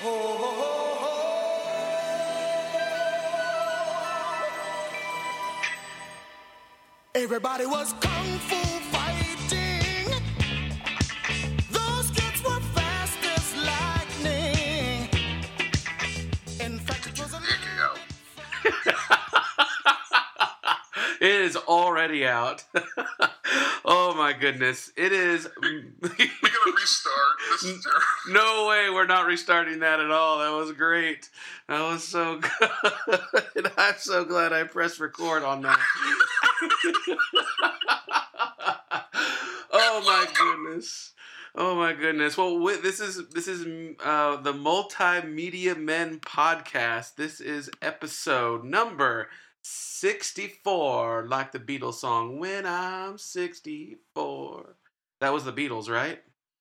Everybody was kung fu fighting. Those kids were fast as lightning. In fact, it was a It is already out. Oh my goodness. It is. We're gonna restart. This is terrible. No way, we're not restarting that at all. That was great. That was so good. I'm so glad I pressed record on that. Oh my goodness. Oh my goodness. Well, this is the Multimedia Men podcast. This is episode number 64, like the Beatles song, When I'm 64. That was the Beatles, right?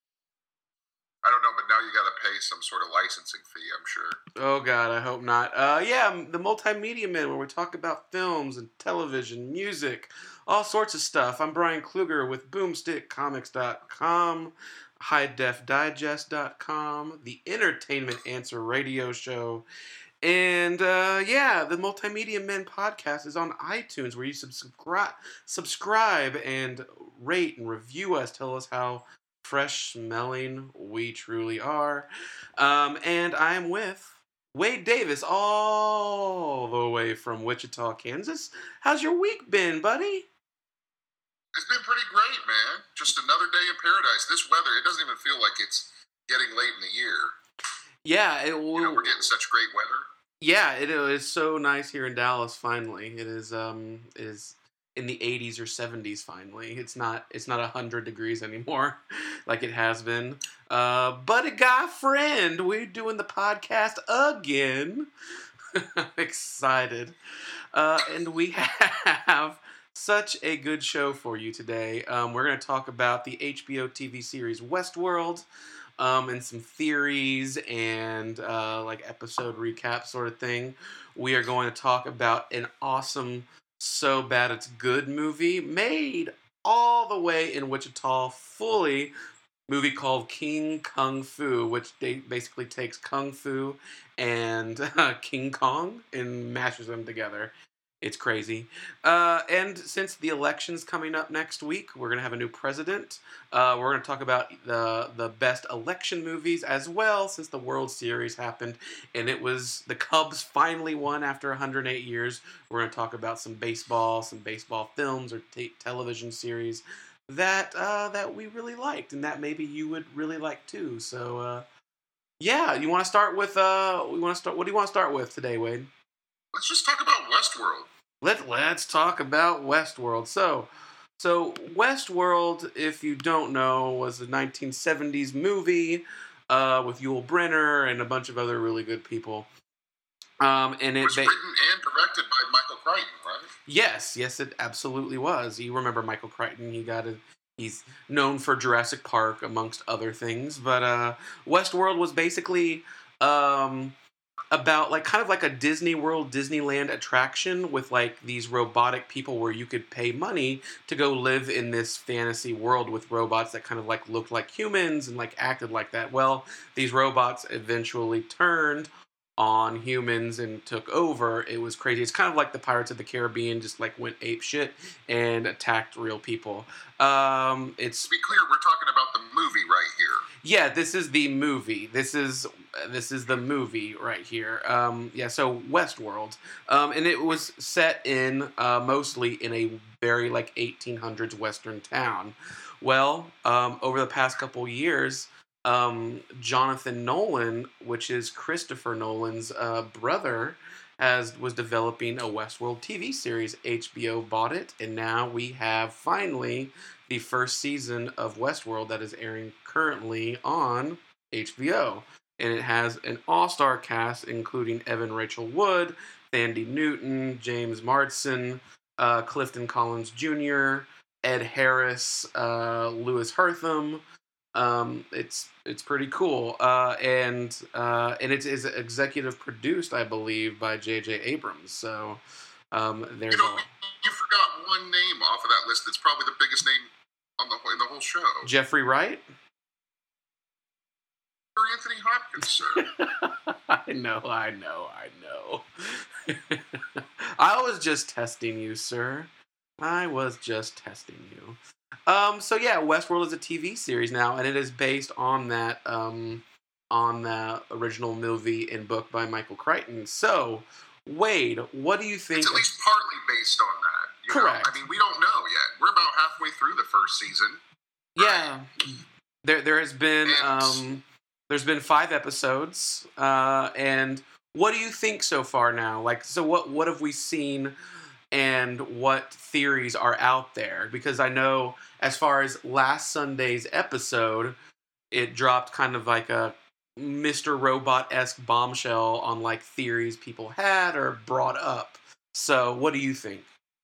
I don't know, but now you got to pay some sort of licensing fee, I'm sure. Oh God, I hope not. Yeah, the Multimedia Men, where we talk about films and television, music, all sorts of stuff. I'm Brian Kluger with BoomstickComics.com, HighDefDigest.com, the Entertainment Answer radio show. And yeah, the Multimedia Men podcast is on iTunes, where you subscribe and rate and review us. Tell us how fresh smelling we truly are. And I'm with Wade Davis, all the way from Wichita, Kansas. How's your week been, buddy? It's been pretty great, man. Just another day in paradise. This weather, it doesn't even feel like it's getting late in the year. Yeah, we're getting such great weather. Yeah, it is so nice here in Dallas. Finally, it is in the 80s or 70s. Finally, it's not 100 degrees anymore, like it has been. But a guy friend, we're doing the podcast again. I'm excited, and we have such a good show for you today. We're going to talk about the HBO TV series Westworld. And some theories and like episode recap sort of thing. We are going to talk about an awesome, so bad it's good movie made all the way in Wichita, fully. Movie called King Kung Fu, which basically takes Kung Fu and King Kong and mashes them together. It's crazy. And since the election's coming up next week, we're going to have a new president. We're going to talk about the best election movies as well, since the World Series happened. And it was the Cubs finally won after 108 years. We're going to talk about some baseball films or television series that we really liked and that maybe you would really like too. So, yeah, you want to start with, what do you want to start with today, Wade? Let's just talk about Westworld. Let's talk about Westworld. So Westworld, if you don't know, was a 1970s movie with Yul Brynner and a bunch of other really good people. And it was written and directed by Michael Crichton, right? Yes, it absolutely was. You remember Michael Crichton? He's known for Jurassic Park amongst other things, but Westworld was basically about kind of like a Disney World, Disneyland attraction with like these robotic people where you could pay money to go live in this fantasy world with robots that kind of like looked like humans and like acted like that. Well, these robots eventually turned on humans and took over. It was crazy. It's kind of like the Pirates of the Caribbean, just like went ape shit and attacked real people. To be clear, we're talking about the movie right here. Yeah, this is the movie. This is the movie right here. So Westworld. And it was set in mostly in a very like 1800s Western town. Well, over the past couple years, Jonathan Nolan, which is Christopher Nolan's brother, was developing a Westworld TV series. HBO bought it, and now we have finally the first season of Westworld that is airing currently on HBO. And it has an all-star cast, including Evan Rachel Wood, Thandie Newton, James Marsden, Clifton Collins Jr., Ed Harris, Lewis Hertham. It's pretty cool, and it is executive produced, I believe, by J.J. Abrams. So there's you forgot one name off of that list. That's probably the biggest name in the whole show. Jeffrey Wright. Anthony Hopkins, sir. I know. I was just testing you, sir. I was just testing you. So yeah, Westworld is a TV series now, and it is based on that original movie and book by Michael Crichton. So, Wade, what do you think? It's at least partly based on that. You Correct. know? I mean, we don't know yet. We're about halfway through the first season. Yeah, there has been there's been 5 episodes, and what do you think so far now? Like, so what have we seen, and what theories are out there? Because I know as far as last Sunday's episode, it dropped kind of like a Mr. Robot-esque bombshell on like theories people had or brought up. So, what do you think?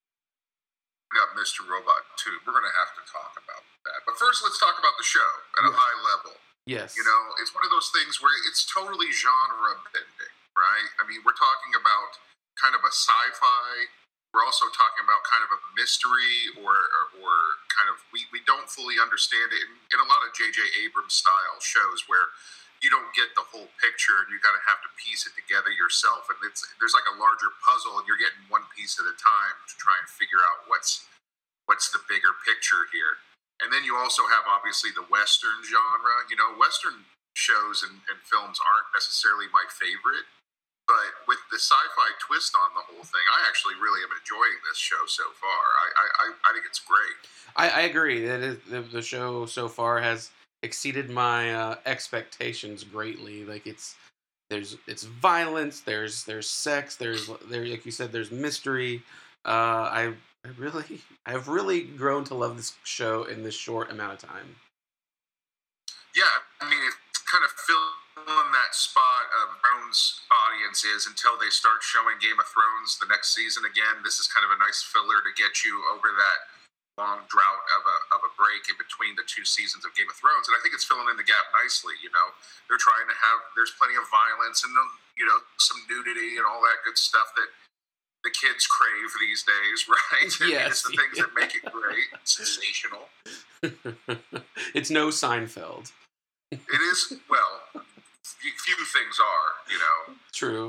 Up Mr. Robot 2. We're going to have to talk about that. But first, let's talk about the show at a high level. Yes. You know, it's one of those things where it's totally genre bending, right? I mean, we're talking about kind of a sci-fi. We're also talking about kind of a mystery or kind of, we don't fully understand it in a lot of J.J. Abrams style shows where you don't get the whole picture and you got to have to piece it together yourself. And there's like a larger puzzle and you're getting one piece at a time to try and figure out what's the bigger picture here. And then you also have obviously the Western genre. You know, Western shows and films aren't necessarily my favorite, but with the sci-fi twist on the whole thing, I actually really am enjoying this show so far. I think it's great. I agree. The show so far has exceeded my expectations greatly. Like it's violence, there's sex, there's like you said, there's mystery. I've really grown to love this show in this short amount of time. Yeah, I mean, it's kind of filling that spot of Thrones audiences until they start showing Game of Thrones the next season again. This is kind of a nice filler to get you over that long drought of a break in between the 2 seasons of Game of Thrones, and I think it's filling in the gap nicely. You know, they're trying to there's plenty of violence and some nudity and all that good stuff that the kids crave these days, right? Yes, I mean, it's the things that make it great, sensational. It's no Seinfeld. It is, well, few things are, you know. True.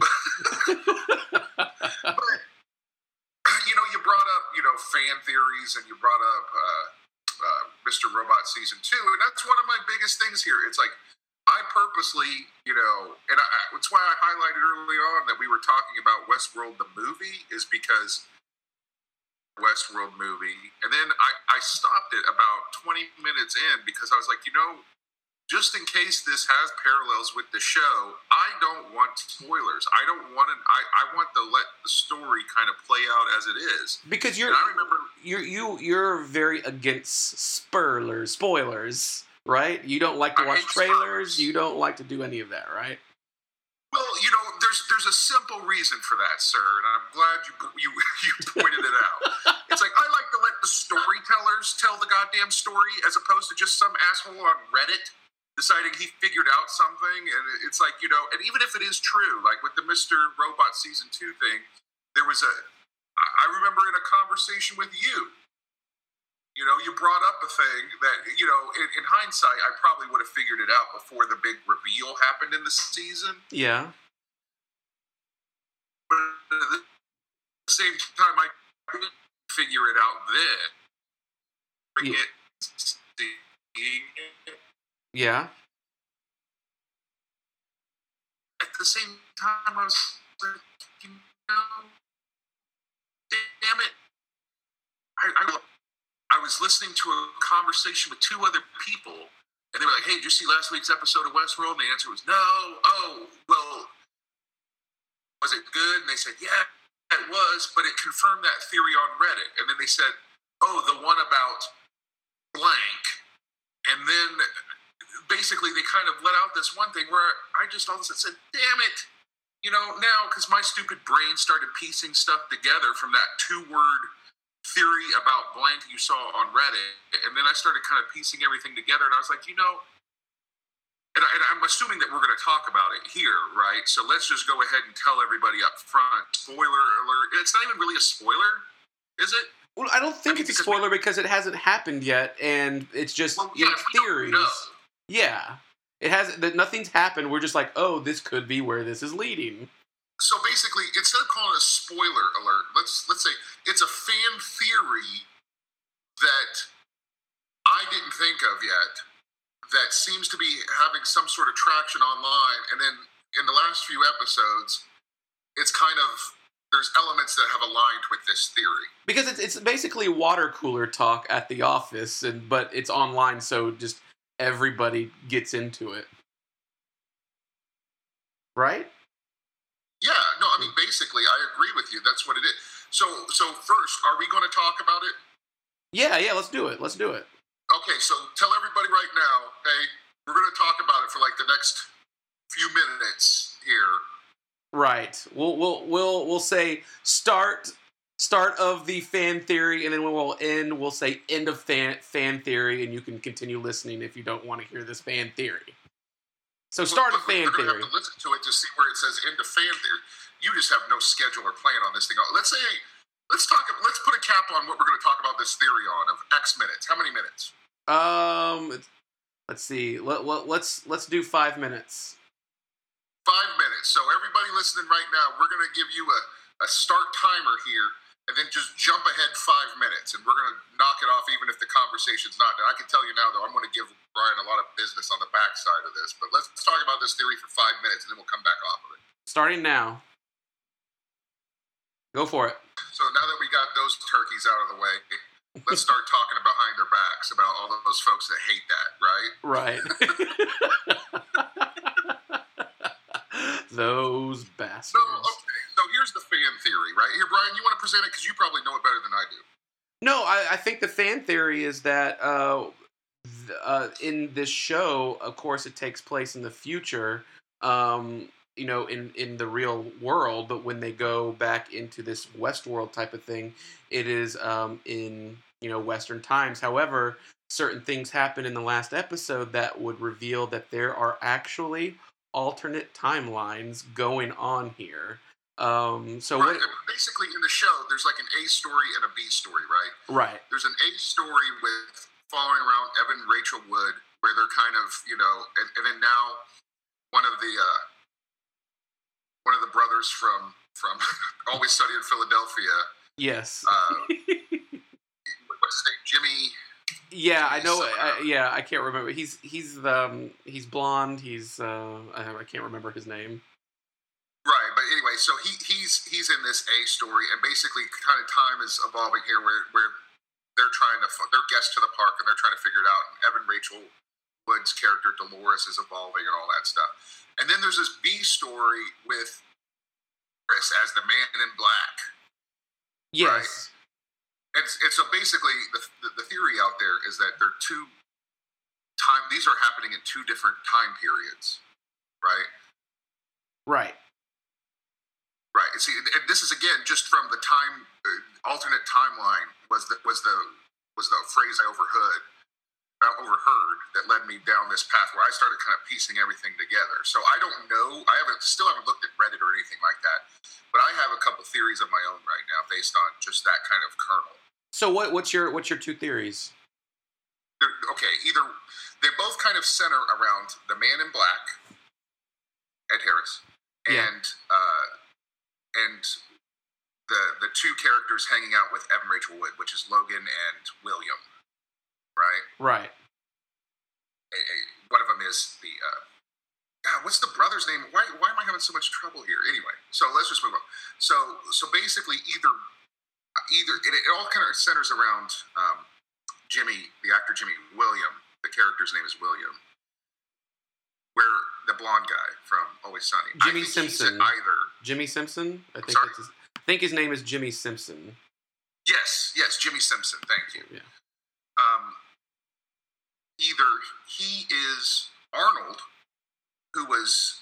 But you brought up, fan theories, and you brought up Mr. Robot Season 2, and that's one of my biggest things here. It's like, I purposely, and it's why I highlighted early on that we were talking about Westworld the movie, is because Westworld movie, and then I stopped it about 20 minutes in because I was like, just in case this has parallels with the show, I don't want spoilers. I don't want I want to let the story kind of play out as it is. Because you're very against spoilers, right? You don't like to watch trailers. You don't like to do any of that, right? Well, there's a simple reason for that, sir, and I'm glad you pointed it out. It's like, I like to let the storytellers tell the goddamn story as opposed to just some asshole on Reddit deciding he figured out something. And it's like, and even if it is true, like with the Mr. Robot Season 2 thing, there was I remember in a conversation with you, you brought up a thing that, in hindsight, I probably would have figured it out before the big reveal happened in the season. Yeah. But at the same time, I couldn't figure it out then. Yeah. At the same time, I was like, damn it. I was listening to a conversation with 2 other people, and they were like, hey, did you see last week's episode of Westworld? And the answer was no. Oh, well, was it good? And they said, yeah, it was, but it confirmed that theory on Reddit. And then they said, oh, the one about blank. And then basically they kind of let out this one thing where I just all of a sudden said, damn it. Now, because my stupid brain started piecing stuff together from that 2-word theory about blank you saw on Reddit, and then I started kind of piecing everything together, and I was like, and I'm assuming that we're going to talk about it here, right? So let's just go ahead and tell everybody up front, spoiler alert. It's not even really a spoiler, is it? Well, I don't think it's a spoiler because it hasn't happened yet, and it's just theories. Yeah, Nothing's happened. We're just like, oh, this could be where this is leading. So basically, instead of calling it a spoiler alert, let's say it's a fan theory that I didn't think of yet that seems to be having some sort of traction online, and then in the last few episodes, it's kind of there's elements that have aligned with this theory. Because it's basically water cooler talk at the office, but it's online, so just everybody gets into it. Right? Yeah, no, I mean, basically, I agree with you. That's what it is. So first, are we going to talk about it? Yeah, let's do it. Okay, so tell everybody right now, hey, we're going to talk about it for like the next few minutes here. Right. We'll say start of the fan theory, and then when we'll end, we'll say end of fan theory, and you can continue listening if you don't want to hear this fan theory. So start of fan theory. You're going to have to listen to it to see where it says end of fan theory. You just have no schedule or plan on this thing. Let's put a cap on what we're going to talk about this theory on of X minutes. How many minutes? Let's see. Let's do 5 minutes. 5 minutes. So everybody listening right now, we're going to give you a start timer here, and then just jump ahead 5 minutes, and we're going to knock it off even if the conversation's not done. I can tell you now, though, I'm going to give Brian a lot of business on the backside of this, but let's talk about this theory for 5 minutes, and then we'll come back off of it. Starting now. Go for it. So now that we got those turkeys out of the way, let's start talking behind their backs about all those folks that hate that, right? Right. Those bastards. So here's the fan theory, right? Here, Brian, you want to present it because you probably know it better than I do. No, I think the fan theory is that in this show, of course, it takes place in the future, in the real world, but when they go back into this Westworld type of thing, it is in Western times. However, certain things happen in the last episode that would reveal that there are actually alternate timelines going on here. Right, basically in the show, there's like an A story and a B story, right? Right. There's an A story with following around Evan and Rachel Wood, where they're kind of, and then now one of the brothers from Always Sunny in Philadelphia. Yes. What's his name? Jimmy. Yeah, I know. I can't remember. He's blonde. He's I can't remember his name. Right, but anyway, so he's in this A story, and basically, kind of time is evolving here, where they're they're guests to the park, and they're trying to figure it out. And Evan Rachel Wood's character Dolores is evolving, and all that stuff. And then there's this B story with Chris as the Man in Black. Yes. Right? And so basically, the theory out there is that they're these are happening in two different time periods, right? Right. Right. See, and this is again just from the time alternate timeline was the phrase I overheard that led me down this path where I started kind of piecing everything together. So I don't know. I still haven't looked at Reddit or anything like that, but I have a couple theories of my own right now based on just that kind of kernel. So what's your two theories? Either they both kind of center around the Man in Black, Ed Harris, and the two characters hanging out with Evan Rachel Wood, which is Logan and William, right? Right. One of them is the what's the brother's name? Why am I having so much trouble here? Anyway, so let's just move on. So basically, either it all kind of centers around Jimmy, the actor Jimmy William. The character's name is William. Where the blonde guy from Always Sunny, Jimmy Simpson. Jimmy Simpson. I think his name is Jimmy Simpson. Yes, Jimmy Simpson. Thank you. Yeah. Either he is Arnold, who was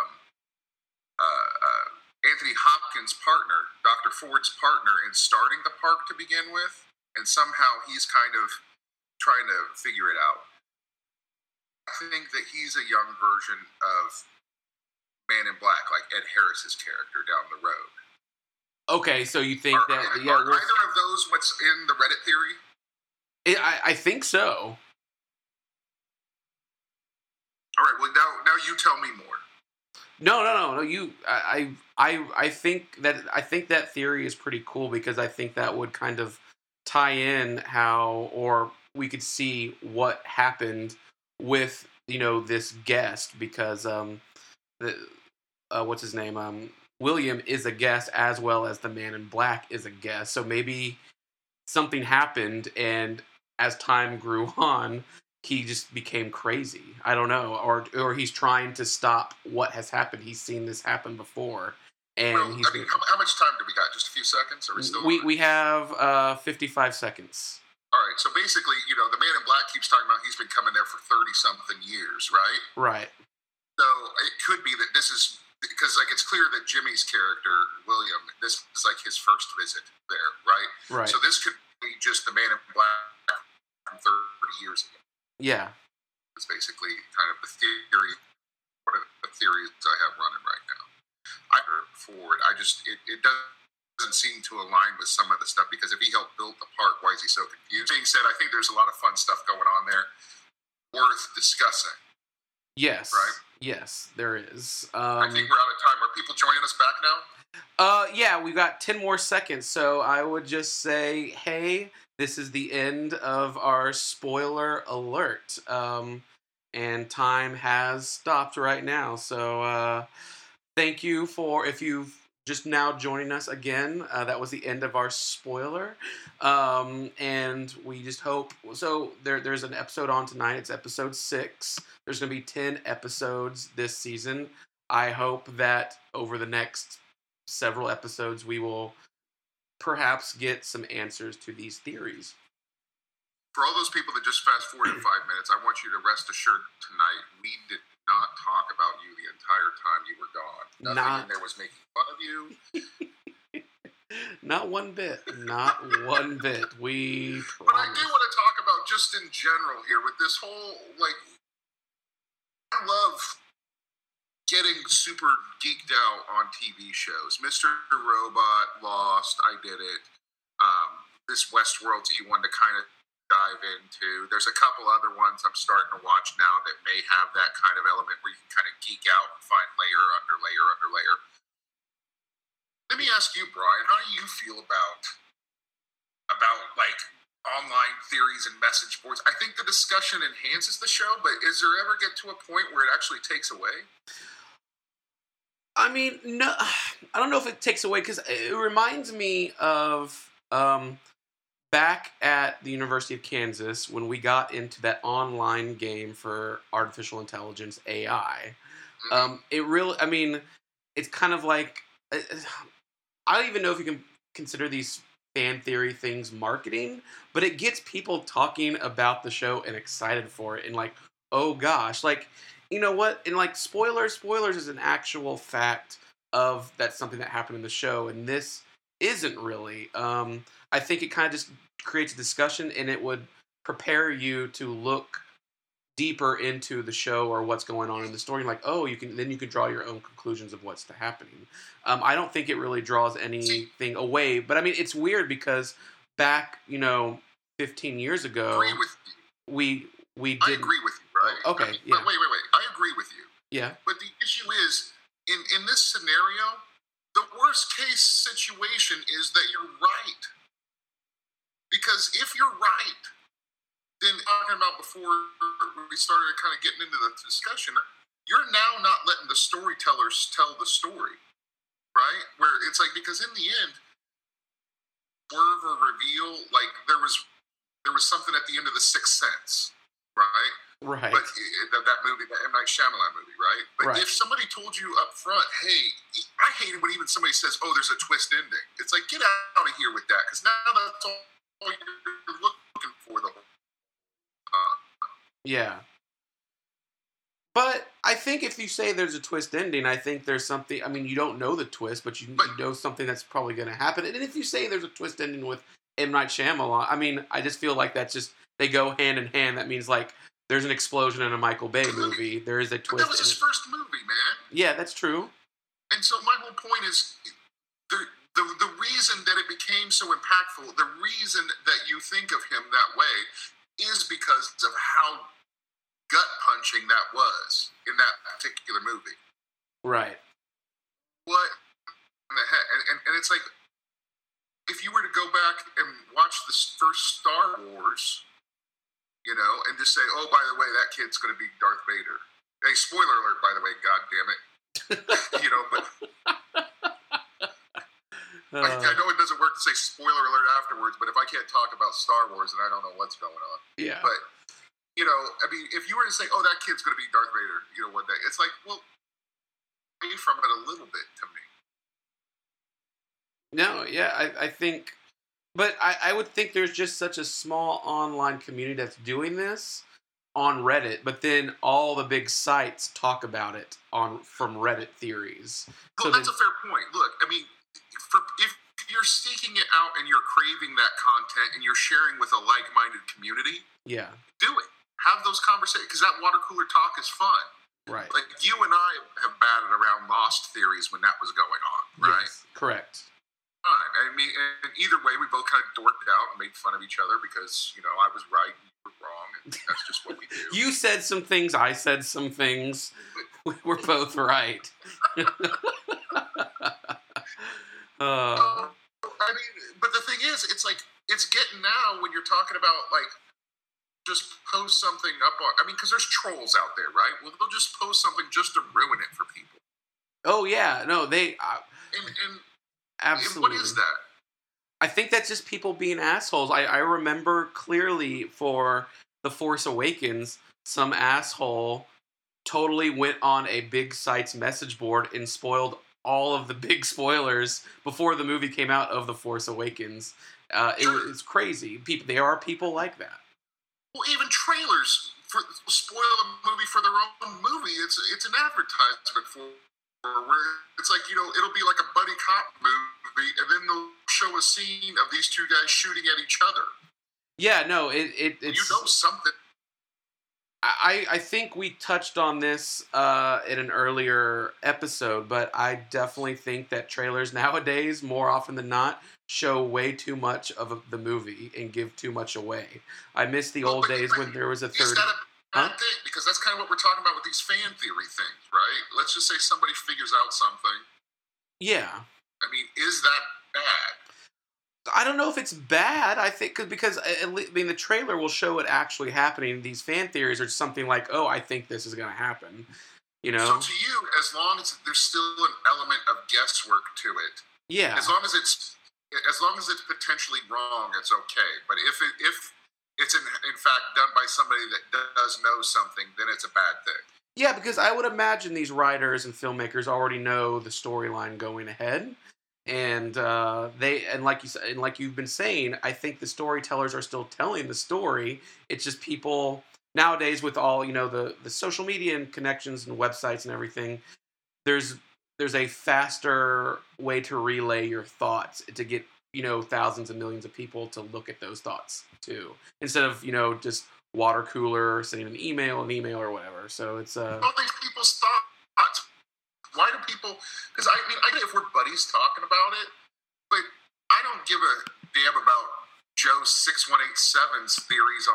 Anthony Hopkins' partner, Dr. Ford's partner in starting the park to begin with, and somehow he's kind of trying to figure it out. I think that he's a young version of Man in Black, like Ed Harris's character down the road. Okay, so you think that... Are either of those what's in the Reddit theory? I think so. All All right. Well, now you tell me more. No. I think that theory is pretty cool because I think that would kind of tie in how, or we could see what happened with this guest because the what's his name William is a guest as well as the Man in Black is a guest. So maybe something happened, and as time grew on, he just became crazy. I don't know, or he's trying to stop what has happened. He's seen this happen before, and Well, I mean, how much time do we got? Just a few seconds? Are we still? we have 55 seconds. All right. So basically, the Man in Black keeps talking about he's been coming there for 30-something years, right? Right. So it could be that this is because, like, it's clear that Jimmy's character, William, this is like his first visit there, right? Right. So this could be just the Man in Black from 30 years ago. Yeah. It's basically kind of the theory, one of the theories I have running right now. I heard forward. It doesn't seem to align with some of the stuff because if he helped build the park, why is he so confused? Being said, I think there's a lot of fun stuff going on there worth discussing. Yes. Right? Yes, there is. I think we're out of time. Are people joining us back now? Yeah, we've got 10 more seconds, so I would just say, hey, this is the end of our spoiler alert. And time has stopped right now, so thank you if you've just now joining us again. That was the end of our spoiler. And we just hope... So there's an episode on tonight. It's episode 6. There's going to be 10 episodes this season. I hope that over the next several episodes, we will perhaps get some answers to these theories. For all those people that just fast forwarded 5 minutes, I want you to rest assured tonight, we did not talk about you the entire time you were gone. Nothing in there was making fun of you. Not one bit. Not one bit. We promise. But I do want to talk about just in general here with this whole, like, I love getting super geeked out on TV shows. Mr. Robot, Lost, I Did It. This Westworld that you wanted to kind of dive into. There's a couple other ones I'm starting to watch now that may have that kind of element where you can kind of geek out and find layer under layer under layer. Let me ask you, Brian, how do you feel about like online theories and message boards? I think the discussion enhances the show, but is there ever get to a point where it actually takes away? I mean, no, I don't know if it takes away because it reminds me of back at the University of Kansas when we got into that online game for artificial intelligence AI. It really, I mean, it's kind of like, I don't even know if you can consider these fan theory things marketing, but it gets people talking about the show and excited for it and like, oh gosh, like, you know what? And like spoilers is an actual fact of that's something that happened in the show, and this isn't really. I think it kind of just creates a discussion, and it would prepare you to look deeper into the show or what's going on in the story. Like, oh, you can draw your own conclusions of what's happening. I don't think it really draws anything away, but I mean, it's weird because back, 15 years ago, I agree with you. we did. I agree with you, right? Okay, I mean, yeah. But wait. I agree with you. Yeah. But the issue is, in this scenario, the worst case situation is that you're right. Because if you're right, then talking about before we started kind of getting into the discussion, you're now not letting the storytellers tell the story, right? Where it's like, because in the end, swerve or reveal, like there was something at the end of The Sixth Sense, right? Right. But that movie, the M. Night Shyamalan movie, right? But Right. if somebody told you up front, hey, I hate it when even somebody says, oh, there's a twist ending. It's like, get out of here with that, because now that's all you're looking for the whole time. Yeah. But I think if you say there's a twist ending, I think there's something. I mean, you don't know the twist, but you know something that's probably going to happen. And if you say there's a twist ending with M. Night Shyamalan, I mean, I just feel like that's just they go hand in hand. That means like there's an explosion in a Michael Bay movie. There is a But twist. that was his first movie, man. Yeah, that's true. And so my whole point is the reason that it became so impactful, the reason that you think of him that way is because of how gut punching that was in that particular movie. Right. What in the heck? And it's like, if you were to go back and watch the first Star Wars, and just say, oh, by the way, that kid's going to be Darth Vader. Hey, spoiler alert, by the way, God damn it. But I know it doesn't work to say spoiler alert afterwards, but if I can't talk about Star Wars, then I don't know what's going on. Yeah. But, if you were to say, oh, that kid's going to be Darth Vader, one day, it's like, well, away from it a little bit to me. No, yeah, I think, but I would think there's just such a small online community that's doing this on Reddit, but then all the big sites talk about it from Reddit theories. Well, that's a fair point. Look, if you're seeking it out and you're craving that content and you're sharing with a like-minded community, yeah, do it. Have those conversations, because that water cooler talk is fun. Right. Like, you and I have batted around Lost theories when that was going on, right? Yes, correct. And either way, we both kind of dorked out and made fun of each other because, I was right and you were wrong, and that's just what we do. You said some things, I said some things. We were both right. But the thing is, it's like, it's getting now when you're talking about, like, just post something up on, because there's trolls out there, right? Well, they'll just post something just to ruin it for people. Oh, yeah. No, they... Absolutely. And what is that? I think that's just people being assholes. I remember clearly for The Force Awakens, some asshole totally went on a big site's message board and spoiled all of the big spoilers before the movie came out of The Force Awakens. It's crazy. There are people like that. Well, even trailers spoil a movie for their own movie. It's an advertisement for where it's like, it'll be like a buddy cop movie, and then they'll show a scene of these two guys shooting at each other. Yeah, no, it's... something. I think we touched on this in an earlier episode, but I definitely think that trailers nowadays, more often than not, show way too much of the movie and give too much away. I miss the old days when there was a third... Is that a bad thing? Because that's kind of what we're talking about with these fan theory things, right? Let's just say somebody figures out something. Yeah. Is that bad? I don't know if it's bad. I think because the trailer will show it actually happening. These fan theories are something like, "Oh, I think this is going to happen." So to you, as long as there's still an element of guesswork to it, yeah. As long as it's potentially wrong, it's okay. But if it's in fact done by somebody that does know something, then it's a bad thing. Yeah, because I would imagine these writers and filmmakers already know the storyline going ahead. And like you said, and like you've been saying, I think the storytellers are still telling the story. It's just people nowadays with all the social media and connections and websites and everything. There's a faster way to relay your thoughts to get thousands and millions of people to look at those thoughts too, instead of just water cooler sending an email or whatever. So it's all these people's thoughts. Why do people? Because I get if we're buddies talking about it, but I don't give a damn about Joe 6187's theories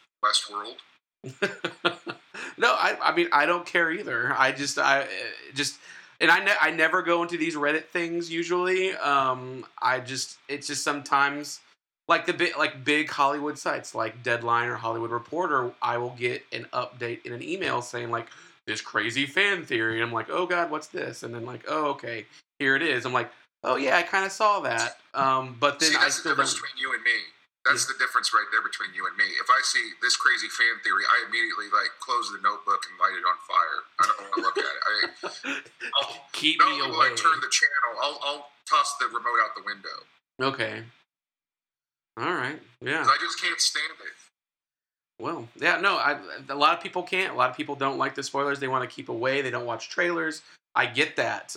on Westworld. No, I don't care either. And I never go into these Reddit things usually. It's just sometimes like big Hollywood sites like Deadline or Hollywood Reporter, I will get an update in an email saying like, this crazy fan theory. And I'm like, oh God, what's this? And then like, oh, okay, here it is. I'm like, oh yeah, I kind of saw that. But then that's the difference between you and me. That's the difference right there between you and me. If I see this crazy fan theory, I immediately close the notebook and light it on fire. I don't want to look at it. I'll keep me away. Turn the channel. I'll toss the remote out the window. Okay. All right. Yeah. I just can't stand it. Well, yeah, no, a lot of people can't. A lot of people don't like the spoilers. They want to keep away. They don't watch trailers. I get that.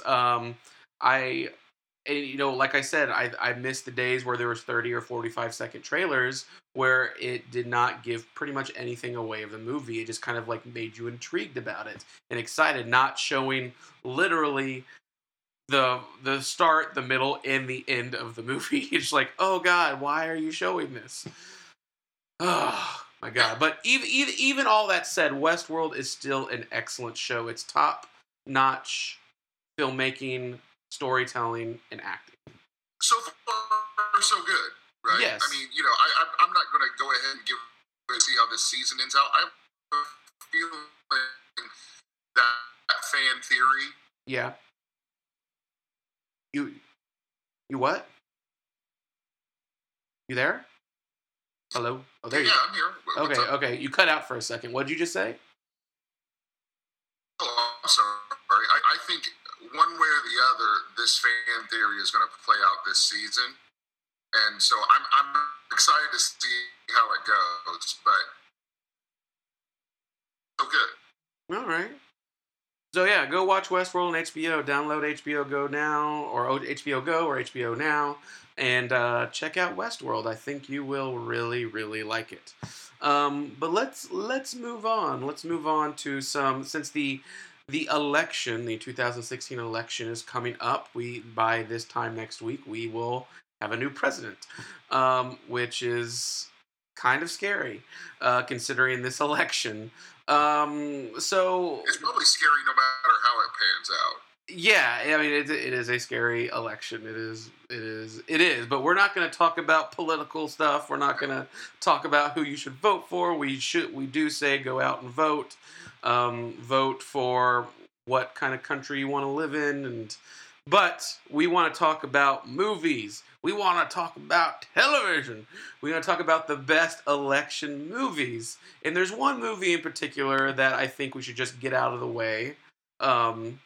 Like I said, I miss the days where there was 30 or 45-second trailers where it did not give pretty much anything away of the movie. It just kind of made you intrigued about it and excited, not showing literally the start, the middle, and the end of the movie. It's like, oh God, why are you showing this? My God. But even all that said, Westworld is still an excellent show. It's top-notch filmmaking, storytelling, and acting. So far, so good, right? Yes. I mean, I'm not going to go ahead and see how this season ends out. I have a feeling that fan theory. Yeah. You what? You there? Hello? Oh, there you I'm here. What's up? Okay. You cut out for a second. What did you just say? Oh, I'm sorry. I think one way or the other, this fan theory is going to play out this season, and so I'm excited to see how it goes. But so good. All right. So yeah, go watch Westworld on HBO. Download HBO Go now, or HBO Go, or HBO Now, and check out Westworld. I think you will really, really like it. But let's move on. Let's move on to since the election, the 2016 election is coming up. By this time next week, we will have a new president, which is kind of scary, considering this election. So It's probably scary no matter how it pans out. yeah, I mean it is a scary election. It is. But we're not going to talk about political stuff. We're not going to talk about who you should vote for. We do say go out and vote. Vote for what kind of country you want to live in, but we want to talk about movies. We want to talk about television. We want to talk about the best election movies. And there's one movie in particular that I think we should just get out of the way. And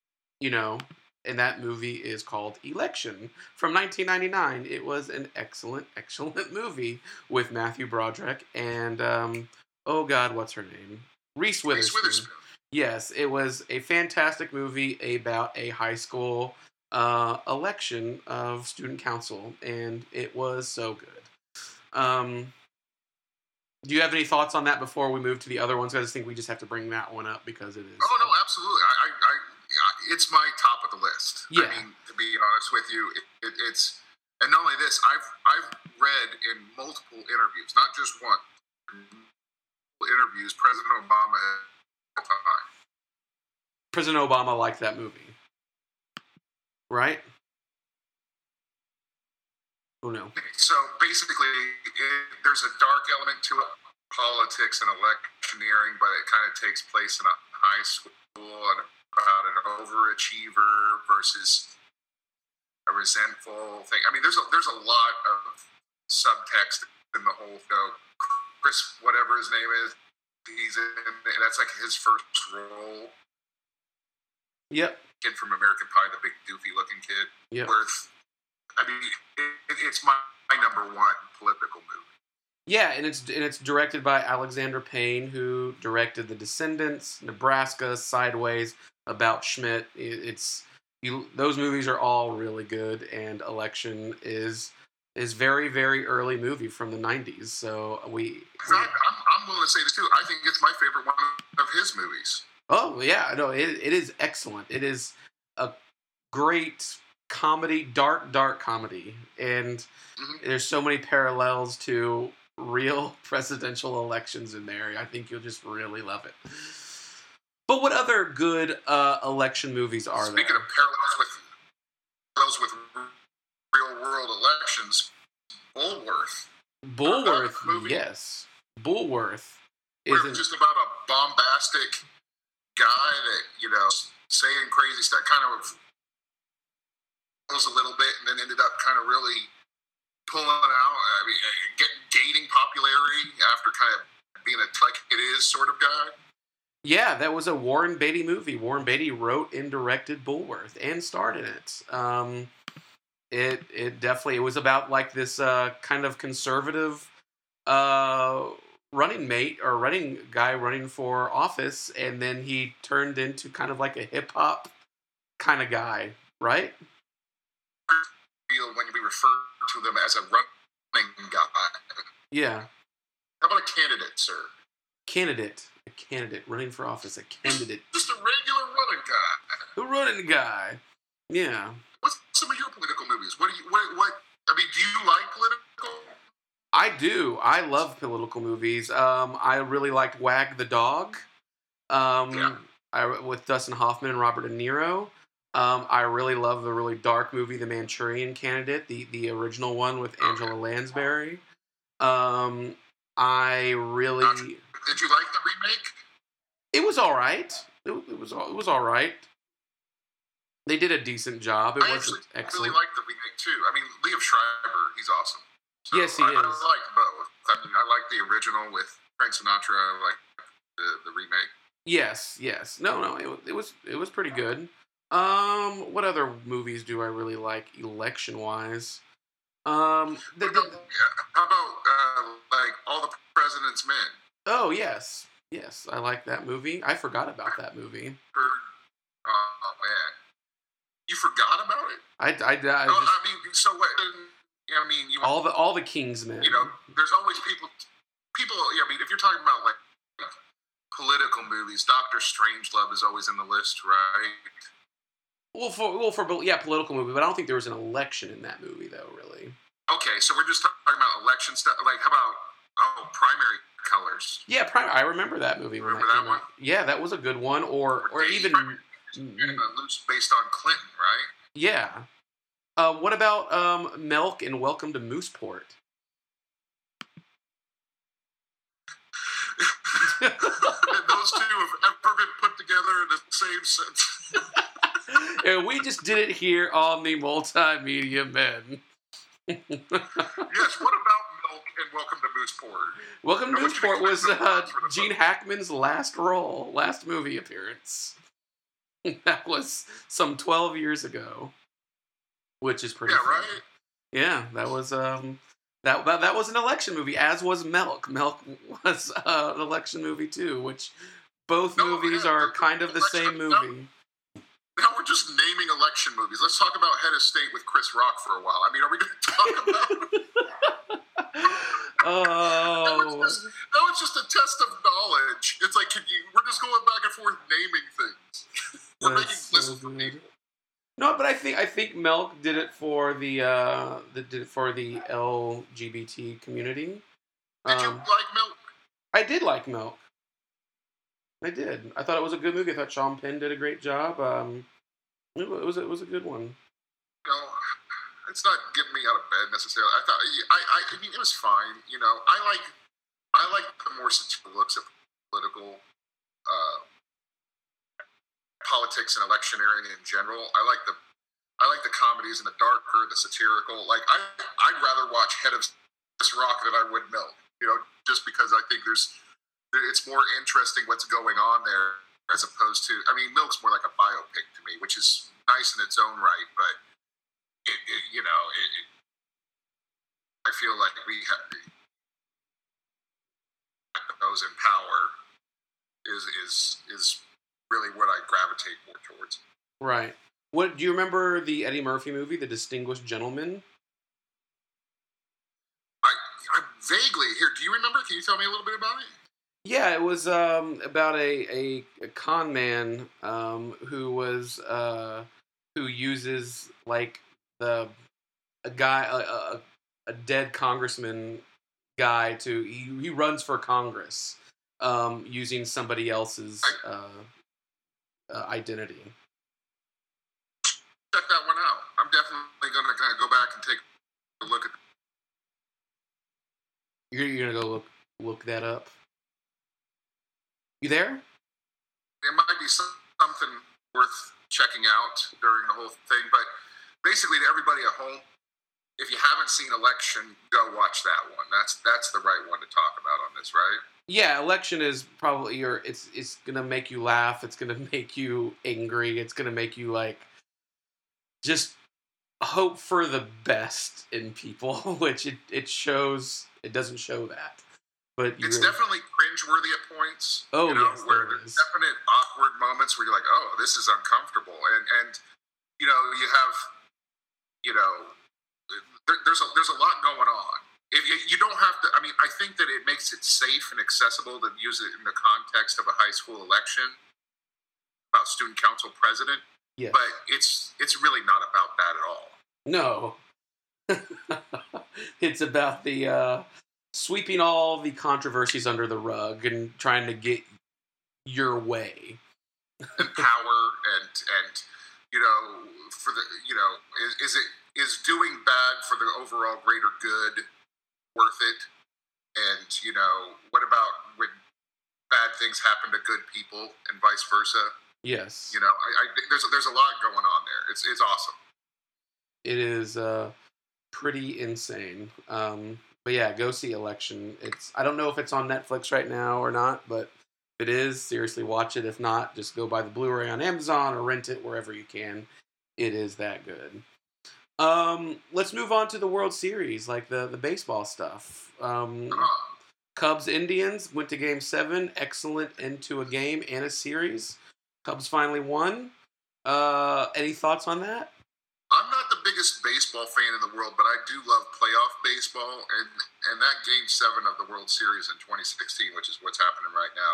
that movie is called Election from 1999. It was an excellent, excellent movie with Matthew Broderick and, oh God, what's her name? Reese Witherspoon. Yes, it was a fantastic movie about a high school election of student council, and it was so good. Do you have any thoughts on that before we move to the other ones? I just think we just have to bring that one up because it is. Oh no, absolutely. It's my top of the list. Yeah. I mean, to be honest with you, it's, and not only this, I've read in multiple interviews, not just one, interviews, President Obama at the time. President Obama liked that movie, right? Oh no. So basically, there's a dark element to it, politics and electioneering, but it kind of takes place in a high school and about an overachiever versus a resentful thing. I mean, there's a lot of subtext in the whole show. Chris, whatever his name is, he's in, and that's like his first role. Yep. Kid from American Pie, the big doofy-looking kid. Yep. I mean, it's my number one political movie. Yeah, and it's directed by Alexander Payne, who directed The Descendants, Nebraska, Sideways, About Schmidt. Those movies are all really good, and Election is very, very early movie from the 90s. So I'm willing to say this too. I think it's my favorite one of his movies. Oh yeah, no, it is excellent. It is a great comedy, dark comedy, and there's so many parallels to real presidential elections in there. I think you'll just really love it. But what other good election movies are there? Speaking of parallels with real world elections, Bulworth. Yes. Bulworth is just about a bombastic guy that, saying crazy stuff, kind of was a little bit, and then ended up kind of really pulling out. I mean, gaining popularity after kind of being a like it is sort of guy. Yeah, that was a Warren Beatty movie. Warren Beatty wrote and directed Bulworth and starred in it. It definitely was about like this kind of conservative running guy running for office, and then he turned into kind of like a hip hop kind of guy, right? When we refer to them as a running guy. Yeah. How about a candidate, sir? A candidate running for office. A candidate. Just a regular running guy. A running guy. Yeah. What's some of your political movies? What? I mean, do you like political? I do. I love political movies. I really liked Wag the Dog. Yeah. With Dustin Hoffman and Robert De Niro. I really love the really dark movie, The Manchurian Candidate, the original one with Angela Lansbury. I really. Did you like the remake? It was all right. It was all right. They did a decent job. It I wasn't actually excellent. really liked the remake too. I mean, Liev Schreiber, he's awesome. So Yes, he I is. like both. I mean, I like the original with Frank Sinatra. I like the remake. Yes. No. It was pretty good. What other movies do I really like election wise? How about like All the President's Men? Oh yes, I like that movie. I forgot about that movie. Oh man, you forgot about it? I No, just I mean, so what? I mean, you all the Kingsmen. you know, there's always people. Yeah, I mean, if you're talking about like political movies, Doctor Strangelove is always in the list, right? For political movie, but I don't think there was an election in that movie though. Really. Okay, so we're just talking about election stuff. Like, how about Primary Colors? Yeah, I remember that movie when Remember that that came one? out. Yeah, that was a good one. Or even Loose based on Clinton, right? yeah. What about Melk and Welcome to Mooseport? Those two have ever been put together in the same sentence. And we just did it here on the Multimedia Men. Yes, what about Milk and Welcome to Mooseport? Welcome to Now, what you Mooseport think was about the plot? Gene Hackman's last movie appearance. That was some 12 years ago, which is pretty. Yeah, funny. right? Yeah, that was that was an election movie, as was Milk. Milk was an election movie too, which both movies are kind of the same movie. Now we're just naming election movies. Let's talk about Head of State with Chris Rock for a while. I mean, are we going to talk about Oh, that was just a test of knowledge. It's like, we're just going back and forth naming things. We're making that's lists so for good. people. No, but I think Milk did it for the LGBT community. Did you like Milk? I did like Milk. I did. I thought it was a good movie. I thought Sean Penn did a great job. It was a good one. No, it's not getting me out of bed necessarily. I mean, it was fine. You know, I like the more satirical looks at political politics and electioneering in general. I like the comedies and the darker, the satirical. Like I'd rather watch Head of Chris Rock than I would Milk. You know, just because I think it's more interesting what's going on there as opposed to. I mean, Milk's more like a biopic to me, which is nice in its own right, but I feel like we have those in power is really what I gravitate more towards. Right. What do you remember the Eddie Murphy movie, The Distinguished Gentleman? I vaguely here. Do you remember? Can you tell me a little bit about it? Yeah, it was about a con man who uses like a dead congressman guy he runs for Congress using somebody else's identity. Check that one out. I'm definitely going to kind of go back and take a look at. You're gonna go look that up. You there? It might be something worth checking out during the whole thing, but basically to everybody at home, if you haven't seen Election, go watch that one. That's the right one to talk about on this, right? Yeah, Election is probably it's gonna make you laugh. It's gonna make you angry. It's gonna make you like just hope for the best in people, which it shows. It doesn't show that, but It's definitely cringeworthy at points. Oh, yes, where there there's is. definite awkward moments where you're like, oh, this is uncomfortable, and you know you have, there's a lot going on. If you don't have to, I mean, I think that it makes it safe and accessible to use it in the context of a high school election about student council president. Yes. But it's really not about that at all. No. It's about the sweeping all the controversies under the rug and trying to get your way. and power and for the is doing bad for the overall greater good worth it? And what about when bad things happen to good people and vice versa? Yes. There's a lot going on there. It's awesome. It is pretty insane. But yeah, go see Election. I don't know if it's on Netflix right now or not, but if it is, seriously watch it. If not, just go buy the Blu-ray on Amazon or rent it wherever you can. It is that good. Let's move on to the World Series, like the baseball stuff. Cubs Indians went to Game 7. Excellent end to a game and a series. Cubs finally won. Any thoughts on that? I'm not the biggest baseball fan in the world, but I do love playoff baseball, and that Game 7 of the World Series in 2016, which is what's happening right now,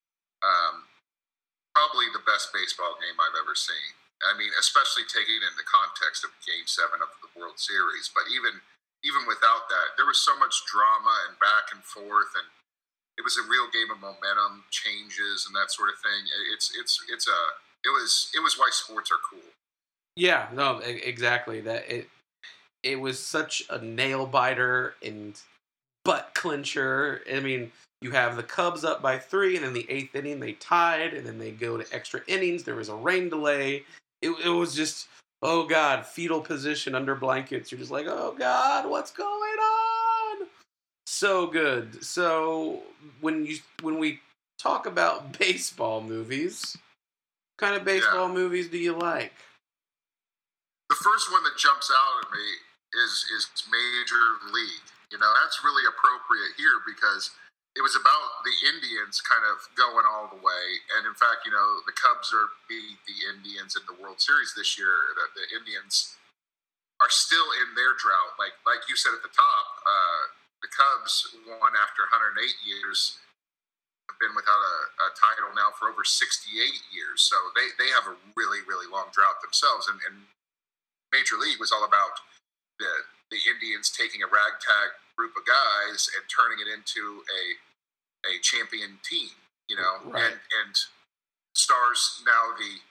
probably the best baseball game I've ever seen. I mean, especially taking it in the context of Game 7 of the World Series. But even without that, there was so much drama and back and forth, and it was a real game of momentum, changes, and that sort of thing. It was why sports are cool. Yeah, no, exactly. That it was such a nail biter and butt clincher. I mean, you have the Cubs up by 3, and in the 8th inning they tied, and then they go to extra innings. There was a rain delay. It was just, oh God, fetal position under blankets. You're just like, oh God, what's going on? So good. So when we talk about baseball movies, what kind of baseball movies do you like? The first one that jumps out at me is Major League. That's really appropriate here because it was about the Indians kind of going all the way. And in fact, the Cubs beat the Indians in the World Series this year. The Indians are still in their drought. Like you said at the top, the Cubs won after 108 years, have been without a title now for over 68 years. So they have a really, really long drought themselves. And Major League was all about the Indians taking a ragtag group of guys and turning it into a champion team, right. and stars now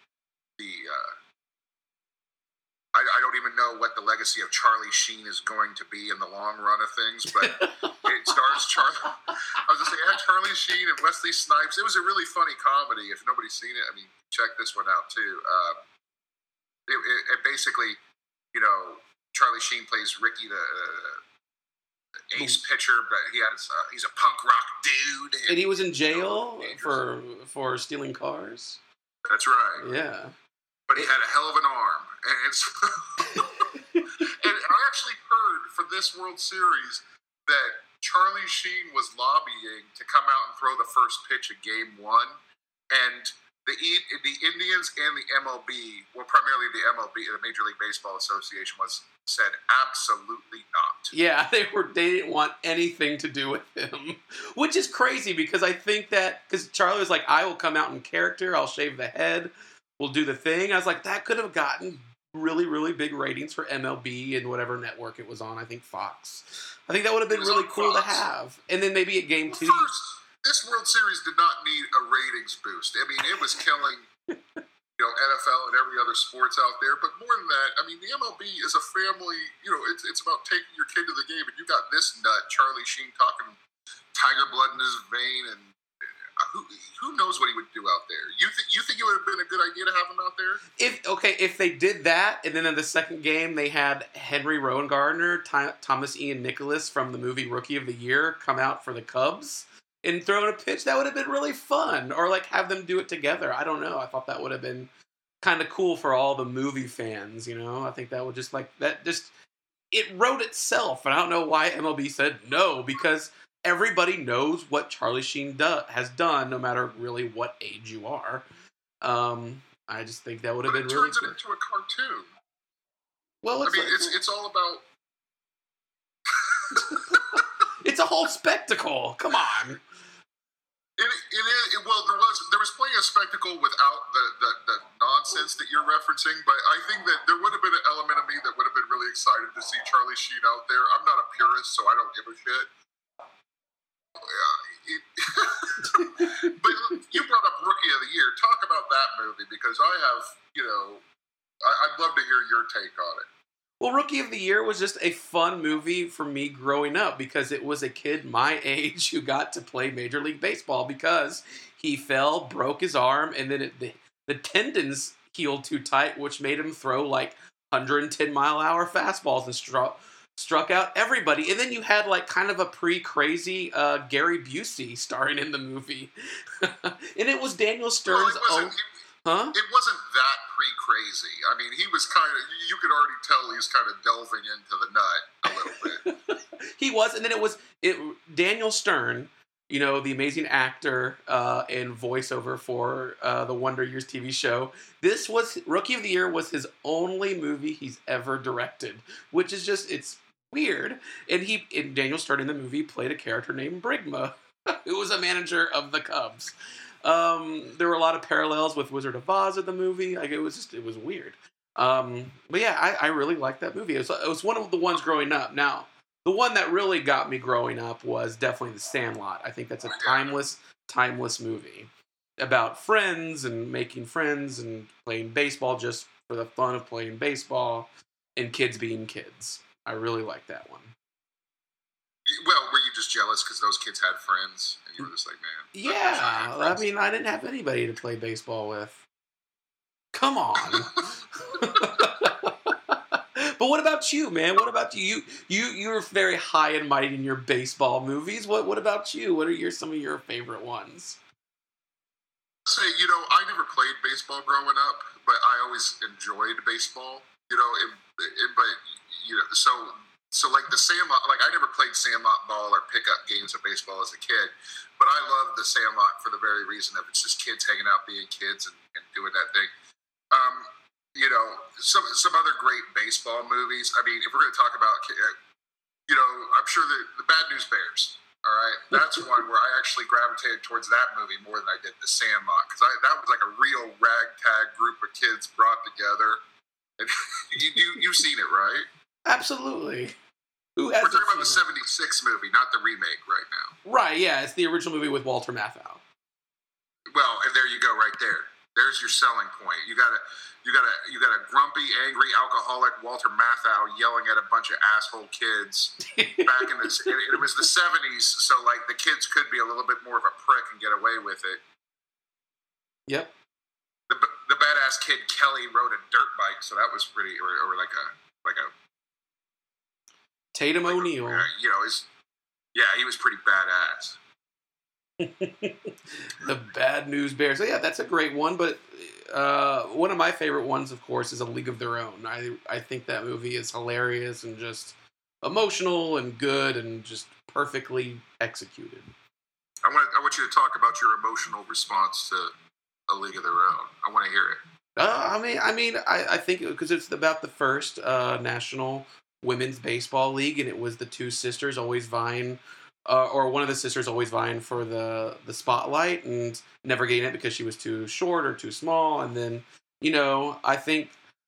I don't even know what the legacy of Charlie Sheen is going to be in the long run of things, but it stars Charlie. I was going to say, it had Charlie Sheen and Wesley Snipes. It was a really funny comedy. If nobody's seen it, I mean, check this one out too. It basically, Charlie Sheen plays Ricky, the ace pitcher, but he's a punk rock dude, and he was in jail for stealing cars. That's right. Yeah, but he had a hell of an arm, and I actually heard for this World Series that Charlie Sheen was lobbying to come out and throw the first pitch of Game 1, and the Indians and the MLB, well, primarily the MLB, the Major League Baseball Association, said absolutely not. Yeah, they didn't want anything to do with him, which is crazy because I think because Charlie was like, I will come out in character, I'll shave the head, we'll do the thing. I was like, that could have gotten really, really big ratings for MLB and whatever network it was on. I think Fox. I think that would have been really cool to have. And then maybe at Game 2. First, this World Series did not need a ratings boost. I mean, it was killing NFL and every other sports out there. But more than that, I mean, the MLB is a family. It's about taking your kid to the game, and you got this nut, Charlie Sheen, talking tiger blood in his vein, and who knows what he would do out there? You think it would have been a good idea to have him out there? If they did that, and then in the second game they had Henry Rowan Gardner, Thomas Ian Nicholas from the movie Rookie of the Year come out for the Cubs and throw in a pitch, that would have been really fun. Or like have them do it together. I don't know. I thought that would have been kind of cool for all the movie fans. I think that would it wrote itself, and I don't know why MLB said no, because everybody knows what Charlie Sheen has done, no matter really what age you are. I just think that would have been really cool. It turns it into a cartoon. Well, it's all about. It's a whole spectacle. Come on. It is. Well, there was plenty of spectacle without the nonsense that you're referencing, but I think that there would have been an element of me that would have been really excited to see Charlie Sheen out there. I'm not a purist, so I don't give a shit. But you brought up Rookie of the Year. Talk about that movie because I have, I'd love to hear your take on it. Well, Rookie of the Year was just a fun movie for me growing up because it was a kid my age who got to play Major League Baseball because he fell, broke his arm, and then the tendons healed too tight, which made him throw like 110-mile-an-hour fastballs and struck out everybody. And then you had like kind of a pre-crazy Gary Busey starring in the movie. And it was Daniel Stern's own... Huh? It wasn't that pre-crazy. I mean, he was kind of, you could already tell he was kind of delving into the nut a little bit. He was, and then it was Daniel Stern, the amazing actor and voiceover for the Wonder Years TV show. This was, Rookie of the Year was his only movie he's ever directed, which is just, it's weird. And Daniel Stern in the movie played a character named Brigma, who was a manager of the Cubs. There were a lot of parallels with Wizard of Oz in the movie. Like it was weird. But yeah, I really liked that movie. It was one of the ones growing up. Now, the one that really got me growing up was definitely The Sandlot. I think that's a timeless movie about friends and making friends and playing baseball just for the fun of playing baseball and kids being kids. I really like that one. Well, were you just jealous because those kids had friends and you were just like, man? Yeah, I mean, I didn't have anybody to play baseball with. Come on. But what about you, man? What about you? You're very high and mighty in your baseball movies. What about you? What are some of your favorite ones? Say, I never played baseball growing up, but I always enjoyed baseball. So like the Sandlot, like I never played Sandlot ball or pickup games of baseball as a kid, but I love the Sandlot for the very reason of it's just kids hanging out, being kids, and doing that thing. Some other great baseball movies. I mean, if we're going to talk about, I'm sure the Bad News Bears. All right, that's one where I actually gravitated towards that movie more than I did the Sandlot because that was like a real ragtag group of kids brought together. And you've seen it, right? Absolutely. We're talking about the 76 movie, not the remake right now. Right, yeah. It's the original movie with Walter Matthau. Well, and there you go right there. There's your selling point. You got a grumpy, angry, alcoholic Walter Matthau yelling at a bunch of asshole kids back in it was the 70s, so like the kids could be a little bit more of a prick and get away with it. Yep. The badass kid Kelly rode a dirt bike, so that was pretty, or like a Tatum O'Neal. He was pretty badass. The Bad News Bears. So yeah, that's a great one. But one of my favorite ones, of course, is A League of Their Own. I think that movie is hilarious and just emotional and good and just perfectly executed. I want you to talk about your emotional response to A League of Their Own. I want to hear it. I think because it's about the first national women's baseball league, and it was the two sisters always vying, or one of the sisters always vying for the spotlight and never getting it because she was too short or too small. And then, I think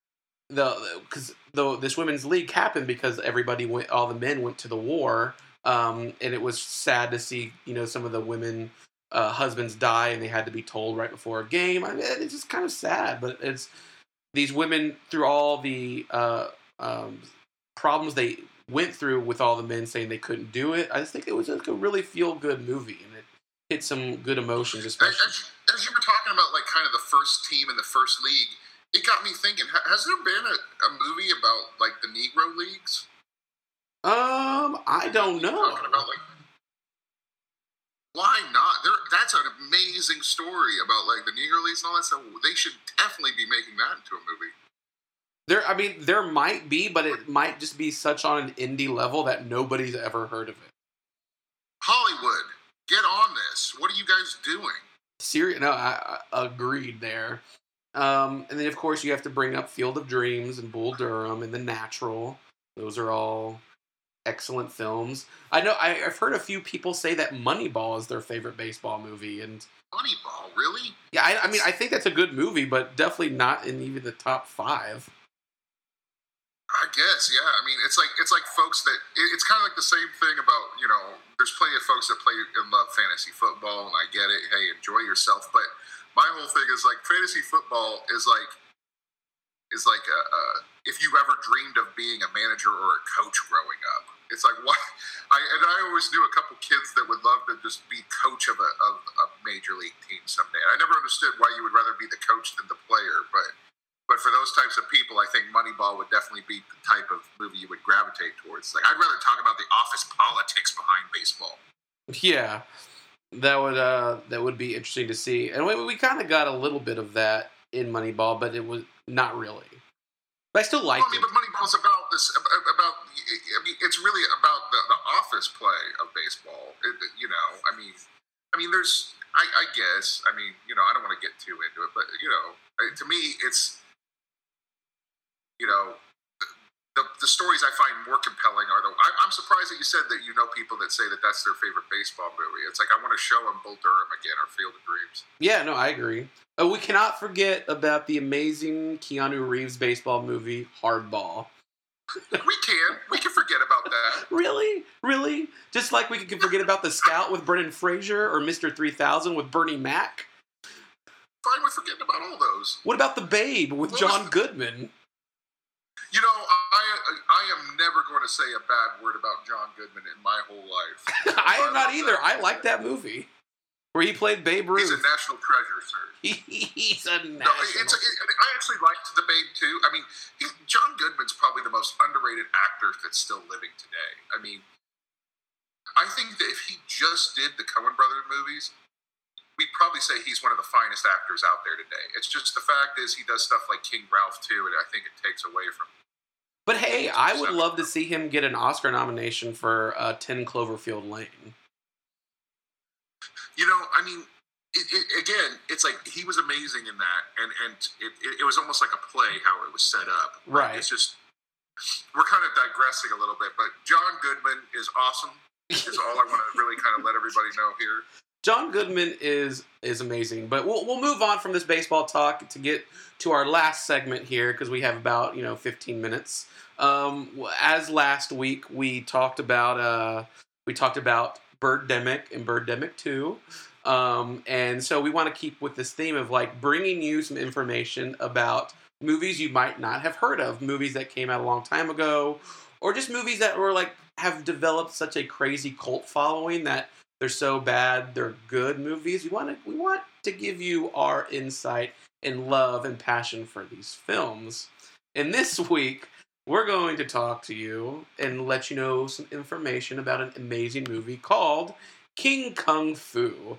this women's league happened because all the men went to the war, and it was sad to see, some of the women husbands die and they had to be told right before a game. I mean, it's just kind of sad, but it's these women through all the problems they went through with all the men saying they couldn't do it. I just think it was like a really feel-good movie, and it hit some good emotions, especially. As you were talking about, like, kind of the first team in the first league, it got me thinking, has there been a movie about, like, the Negro Leagues? I don't know. Talking about, like, why not? That's an amazing story about, like, the Negro Leagues and all that stuff. They should definitely be making that into a movie. There might be, but it might just be such on an indie level that nobody's ever heard of it. Hollywood, get on this. What are you guys doing? No, I agreed there. And then, of course, you have to bring up Field of Dreams and Bull Durham and The Natural. Those are all excellent films. I know I've heard a few people say that Moneyball is their favorite baseball movie, and Moneyball, really? Yeah, I think that's a good movie, but definitely not in even the top 5. I guess, yeah. I mean, it's like folks that it's kind of like the same thing about, there's plenty of folks that play and love fantasy football, and I get it. Hey, enjoy yourself. But my whole thing is like fantasy football is like if you ever dreamed of being a manager or a coach growing up. It's like what I always knew a couple kids that would love to just be coach of a major league team someday. And I never understood why you would rather be the coach than the player, but for those types of people, I think Moneyball would definitely be the type of movie you would gravitate towards. Like, I'd rather talk about the office politics behind baseball. Yeah, that would be interesting to see. And we kind of got a little bit of that in Moneyball, but it was not really. But I still liked it. But Moneyball's about this. It's really about the office play of baseball. I guess. I don't want to get too into it, but to me, it's. The stories I find more compelling are I'm surprised that you said that people that say that that's their favorite baseball movie. It's like I want to show them Bull Durham again or Field of Dreams. Yeah, no, I agree. We cannot forget about the amazing Keanu Reeves baseball movie, Hardball. We can forget about that. Really? Just like we can forget about The Scout with Brendan Fraser or Mr. 3000 with Bernie Mac. Fine with forgetting about all those. What about The Babe with John Goodman? I am never going to say a bad word about John Goodman in my whole life. I am not either. I like that movie where he played Babe Ruth. He's a national treasure, sir. He's a national. I actually liked The Babe too. I mean, John Goodman's probably the most underrated actor that's still living today. I mean, I think that if he just did the Coen Brothers movies, we'd probably say he's one of the finest actors out there today. It's just the fact is he does stuff like King Ralph too, and I think it takes away from. But hey, I would love to see him get an Oscar nomination for 10 Cloverfield Lane. Again, it's like he was amazing in that, and it was almost like a play how it was set up. Right. It's just we're kind of digressing a little bit, but John Goodman is awesome. Is all I want to really kind of let everybody know here. John Goodman is amazing, but we'll move on from this baseball talk to get to our last segment here because we have about 15 minutes. As last week we talked about Birdemic and Birdemic 2, and so we want to keep with this theme of like bringing you some information about movies you might not have heard of, movies that came out a long time ago, or just movies that were like have developed such a crazy cult following that they're so bad they're good movies. We want to give you our insight and love and passion for these films. And this week we're going to talk to you and let you know some information about an amazing movie called King Kung Fu,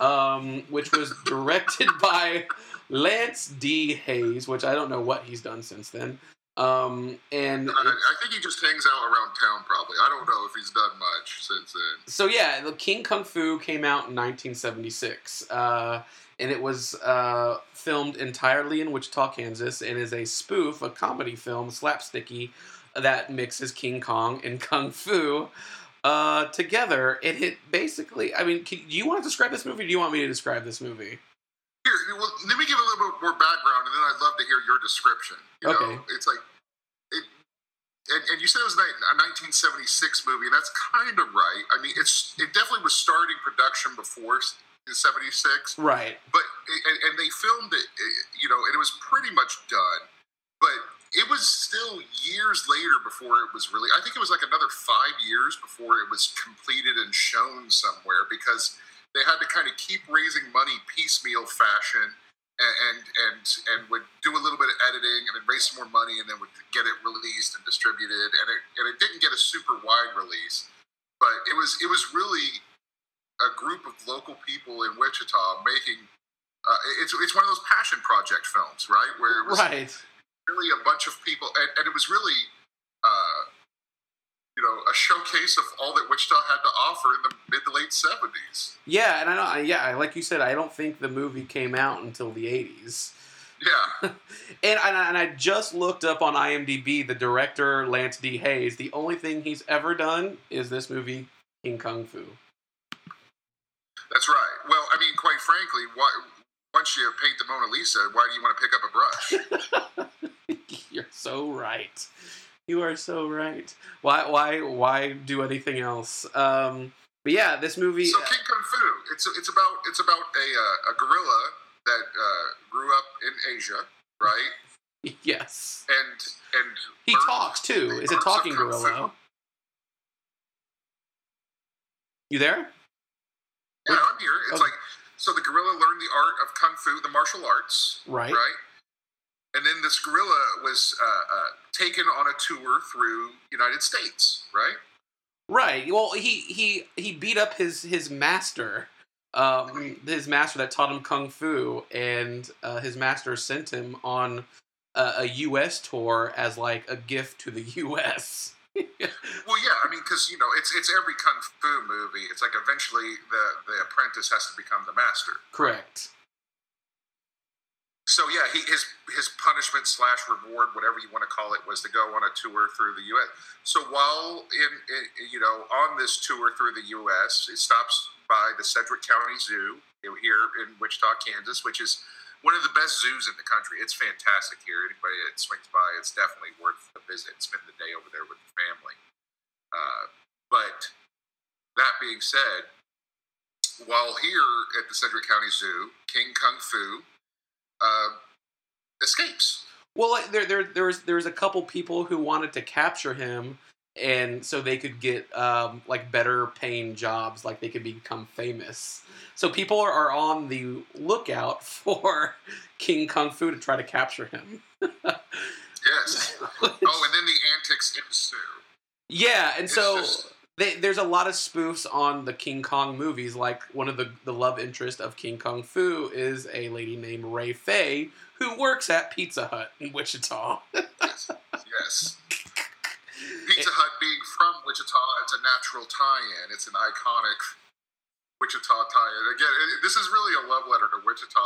which was directed by Lance D. Hayes, which I don't know what he's done since then. And I think he just hangs out around town, probably. I don't know if he's done much since then. So yeah, the King Kung Fu came out in 1976, and it was filmed entirely in Wichita, Kansas, and is a spoof, a comedy film, slapsticky, that mixes King Kong and Kung Fu together. And it basically, I mean, do you want to describe this movie, or do you want me to describe this movie? Here, well, let me give a little bit more background, and then I'd love to hear your description. Okay. It's like, and you said it was a 1976 movie, and that's kind of right. I mean, it definitely was starting production before in 76. Right. But, and they filmed it, and it was pretty much done. But it was still years later before it was really, I think it was like another 5 years before it was completed and shown somewhere, because they had to kind of keep raising money piecemeal fashion and would do a little bit of editing and then raise some more money and then would get it released and distributed. And it didn't get a super wide release, but it was really a group of local people in Wichita making, it's one of those passion project films, right? Where it was really a bunch of people, and it was really, a showcase of all that Wichita had to offer in the mid to late 70s. Yeah, and I know, like you said, I don't think the movie came out until the 80s. Yeah. and I just looked up on IMDb the director, Lance D. Hayes. The only thing he's ever done is this movie, King Kung Fu. That's right. Well, I mean, quite frankly, once you paint the Mona Lisa, why do you want to pick up a brush? You're so right. You are so right. Why do anything else? But yeah, this movie. So King Kung Fu, it's about a gorilla that grew up in Asia, right? Yes. And He learned talks too. the Is a arts of talking Kung Fu. gorilla. You there? Yeah, I'm here. It's Oh. like, so the gorilla learned the art of Kung Fu, the martial arts, Right. right? And then this gorilla was taken on a tour through the United States, right? Right. Well, he beat up his master, his master that taught him kung fu, and his master sent him on a U.S. tour as like a gift to the U.S. Well, yeah, I mean, because it's every kung fu movie. It's like eventually the apprentice has to become the master. Correct. So yeah, his punishment / reward, whatever you want to call it, was to go on a tour through the U.S. So while on this tour through the U.S., it stops by the Sedgwick County Zoo here in Wichita, Kansas, which is one of the best zoos in the country. It's fantastic here. Anybody that swings by, it's definitely worth a visit. Spend the day over there with the family. But that being said, while here at the Sedgwick County Zoo, King Kung Fu escapes. Well, like, there's a couple people who wanted to capture him, and so they could get like better paying jobs, like they could become famous. So people are on the lookout for King Kung Fu to try to capture him. Yes. Oh, and then the antics ensue. Yeah, and It's so just- there's a lot of spoofs on the King Kong movies. Like one of the love interest of King Kung Fu is a lady named Ray Fay who works at Pizza Hut in Wichita. Yes. Pizza Hut being from Wichita, it's a natural tie-in. It's an iconic Wichita tie-in. Again, this is really a love letter to Wichita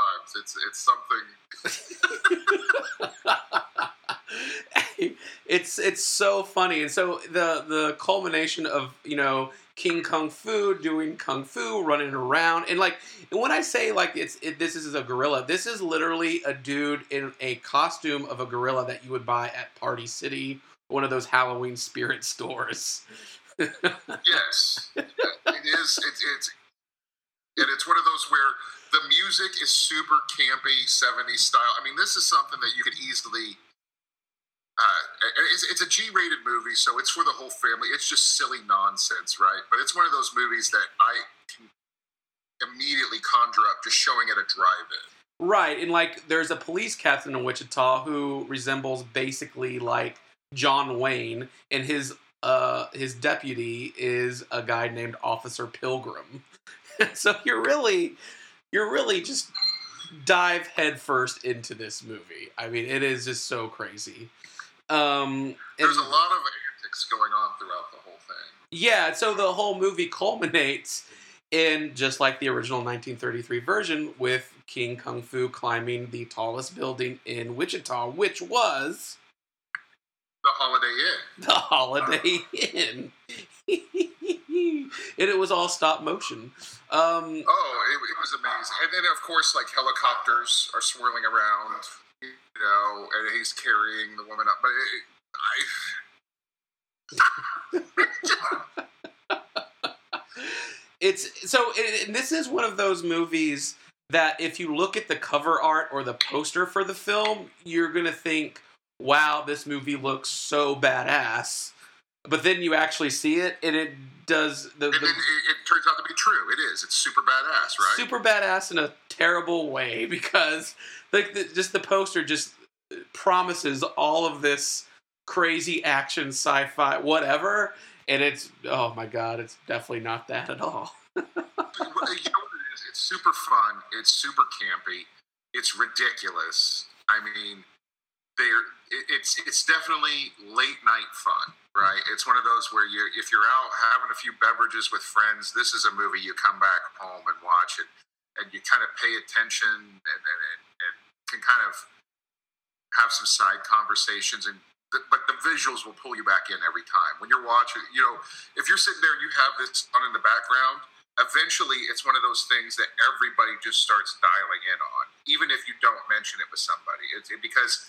at times. It's something. It's so funny, and so the culmination of King Kung Fu doing kung fu, running around, and when I say this is a gorilla, this is literally a dude in a costume of a gorilla that you would buy at Party City, one of those Halloween spirit stores. Yes, it is. It's one of those where the music is super campy, 70s style. I mean, this is something that you could easily. It's a G-rated movie, so it's for the whole family. It's just silly nonsense, right? But it's one of those movies that I can immediately conjure up just showing at a drive-in. Right, and there's a police captain in Wichita who resembles basically like John Wayne, and his deputy is a guy named Officer Pilgrim. So you're really just dive headfirst into this movie. I mean, it is just so crazy. There's a lot of antics going on throughout the whole thing. Yeah, so the whole movie culminates in just like the original 1933 version with King Kung Fu climbing the tallest building in Wichita, which was The Holiday Inn. the Holiday Inn. And it was all stop motion. It was amazing. And then, of course, helicopters are swirling around, and he's carrying the woman up. But this is one of those movies that if you look at the cover art or the poster for the film, you're going to think, wow, this movie looks so badass. But then you actually see it, and it does... And then it turns out to be true. It is. It's super badass, right? Super badass in a terrible way, because just the poster just promises all of this crazy action, sci-fi, whatever, and it's, oh my god, it's definitely not that at all. You know what it is? It's super fun. It's super campy. It's ridiculous. I mean, it's definitely late night fun, right? It's one of those where if you're out having a few beverages with friends, this is a movie you come back home and watch it, and you kind of pay attention and can kind of have some side conversations, but the visuals will pull you back in every time. When you're watching, if you're sitting there and you have this on in the background, eventually it's one of those things that everybody just starts dialing in on, even if you don't mention it with somebody. Because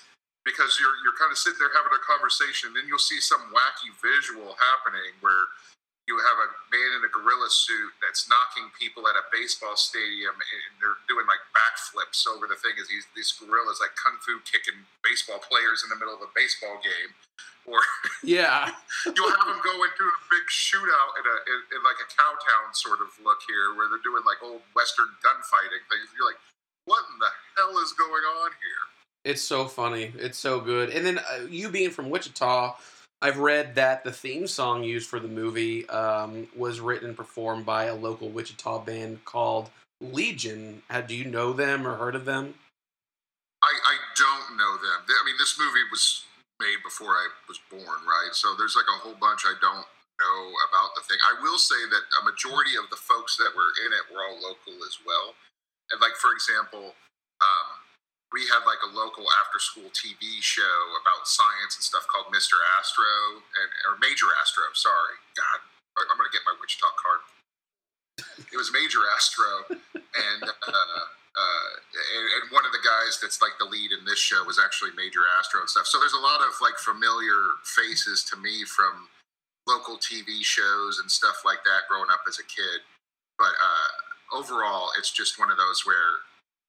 because you're kind of sitting there having a conversation, then you'll see some wacky visual happening where you have a man in a gorilla suit that's knocking people at a baseball stadium, and they're doing like backflips over the thing as these gorillas like kung fu kicking baseball players in the middle of a baseball game. Or Yeah. you'll have them go into a big shootout in like a Cowtown sort of look here, where they're doing like old Western gunfighting things. You're like, what in the hell is going on here? It's so funny. It's so good. And then you being from Wichita, I've read that the theme song used for the movie was written and performed by a local Wichita band called Legion. Do you know them or heard of them? I don't know them. I mean, this movie was made before I was born, right? So there's like a whole bunch I don't know about the thing. I will say that a majority of the folks that were in it were all local as well. And like, for example, we had like a local after-school TV show about science and stuff called Mr. Astro, or Major Astro, sorry. God, I'm going to get my Wichita card. It was Major Astro, and one of the guys that's like the lead in this show was actually Major Astro and stuff. So there's a lot of like familiar faces to me from local TV shows and stuff like that growing up as a kid. But overall, it's just one of those where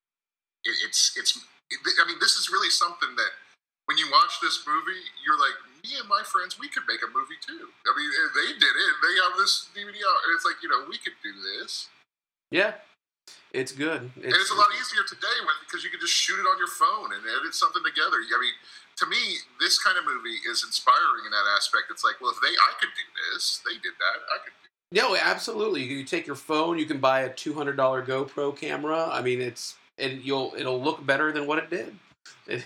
I mean, this is really something that when you watch this movie, you're like, me and my friends, we could make a movie too. I mean, they did it. They have this DVD out, and it's like, we could do this. Yeah. It's good. And it's a lot easier today because you can just shoot it on your phone and edit something together. I mean, to me, this kind of movie is inspiring in that aspect. It's like, well, if I could do this, they did that, I could do it. No, absolutely. You take your phone, you can buy a $200 GoPro camera. I mean, it'll look better than what it did. It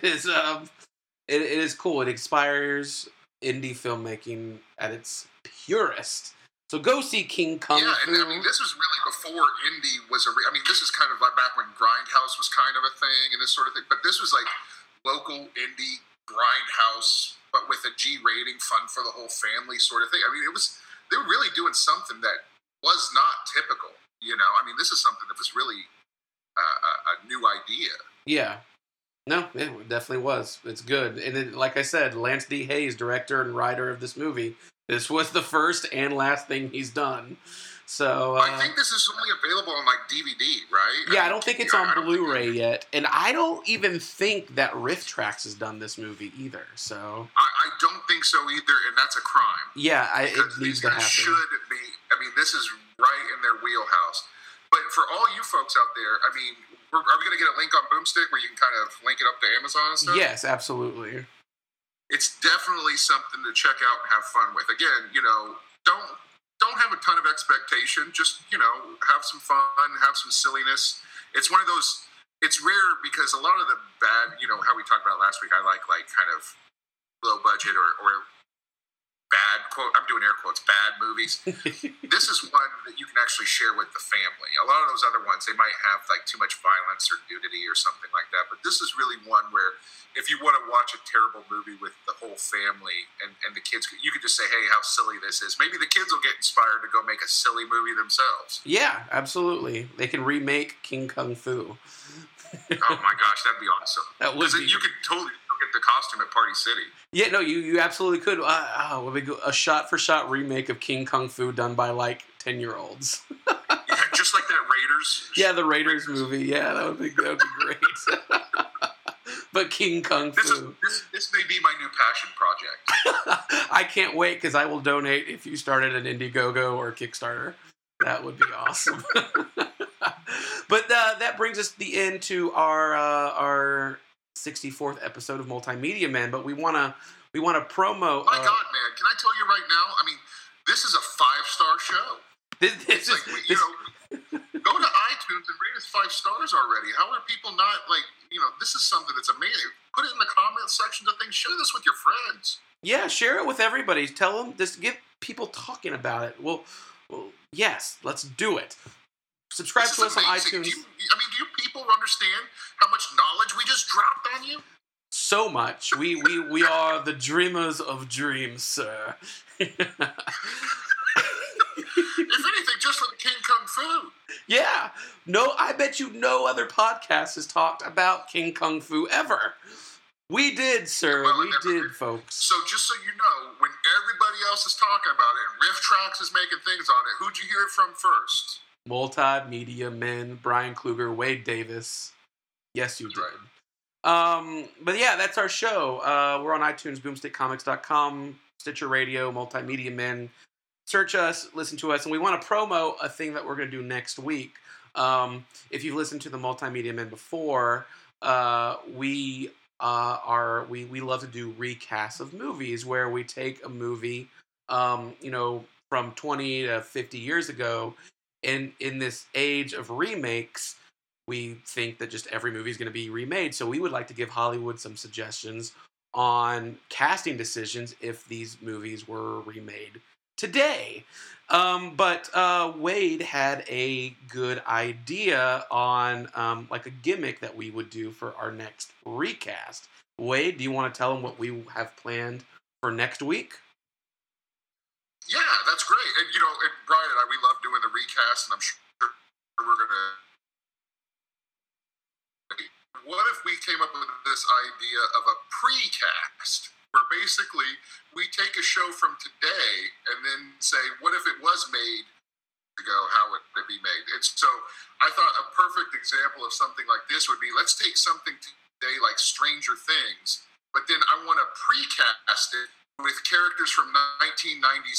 is cool. It inspires indie filmmaking at its purest. So go see King Kong Fu. And I mean, this was really before indie was I mean, this is kind of like back when Grindhouse was kind of a thing and this sort of thing. But this was like local indie Grindhouse, but with a G rating, fun for the whole family sort of thing. I mean, they were really doing something that was not typical. I mean, this is something that was really a new idea. Yeah. No, it definitely was. It's good. And like I said, Lance D. Hayes, director and writer of this movie, this was the first and last thing he's done. So I think this is only available on like DVD, right? Yeah, I don't think it's on Blu-ray yet. And I don't even think that Riff Tracks has done this movie either. So I don't think so either, and that's a crime. Yeah, it needs to happen. Should be. I mean, this is right in their wheelhouse. But for all you folks out there, I mean, are we going to get a link on Boomstick where you can kind of link it up to Amazon and stuff? Yes, absolutely. It's definitely something to check out and have fun with. Again, don't have a ton of expectation. Just, have some fun, have some silliness. It's one of those, it's rare because a lot of the bad, how we talked about last week, I like kind of low budget or bad, quote, I'm doing air quotes, bad movies. This is one that you can actually share with the family. A lot of those other ones, they might have like too much violence or nudity or something like that. But this is really one where if you want to watch a terrible movie with the whole family and the kids, you could just say, hey, how silly this is. Maybe the kids will get inspired to go make a silly movie themselves. Yeah, absolutely. They can remake King Kung Fu. Oh my gosh, that'd be awesome. That would be. You could totally get the costume at Party City. Yeah, no, you absolutely could. A shot-for-shot remake of King Kung Fu done by like 10-year-olds. Yeah, just like that Raiders. Yeah, the Raiders movie. Yeah, that would be great. But King Kung Fu. This may be my new passion project. I can't wait because I will donate if you started an Indiegogo or a Kickstarter. That would be awesome. But that brings us the end to our 64th episode of Multimedia Man. But we want to promo. My God, man! Can I tell you right now? I mean, this is a 5-star show. This is go to iTunes and rate us 5 stars already. How are people not like? This is something that's amazing. Put it in the comments section of things. Share this with your friends. Yeah, share it with everybody. Tell them. Just get people talking about it. Well, yes, let's do it. Subscribe to us on iTunes. Do you people understand how much knowledge we just dropped on you? So much. We are the dreamers of dreams, sir. If anything, just for the King Kung Fu. Yeah. No, I bet you no other podcast has talked about King Kung Fu ever. We did, sir. Well, We did, folks. So just so you know, when everybody else is talking about it, and Riff Tracks is making things on it, who'd you hear it from first? Multimedia Men, Brian Kluger, Wade Davis. Yes, you did. Right. But yeah, that's our show. We're on iTunes, boomstickcomics.com, Stitcher Radio, Multimedia Men. Search us, listen to us, and we want to promo a thing that we're going to do next week. If you've listened to the Multimedia Men before, we love to do recasts of movies where we take a movie, from 20 to 50 years ago, and in this age of remakes, we think that just every movie is going to be remade. So we would like to give Hollywood some suggestions on casting decisions if these movies were remade today. But Wade had a good idea on like a gimmick that we would do for our next recast. Wade, do you want to tell them what we have planned for next week? Yeah, that's great. And and Brian and I, we love doing the recast, and I'm sure we're gonna. What if we came up with this idea of a precast, where basically we take a show from today and then say, what if it was made ago? How would it be made? And so I thought a perfect example of something like this would be, let's take something today like Stranger Things, but then I want to precast it with characters from 1990s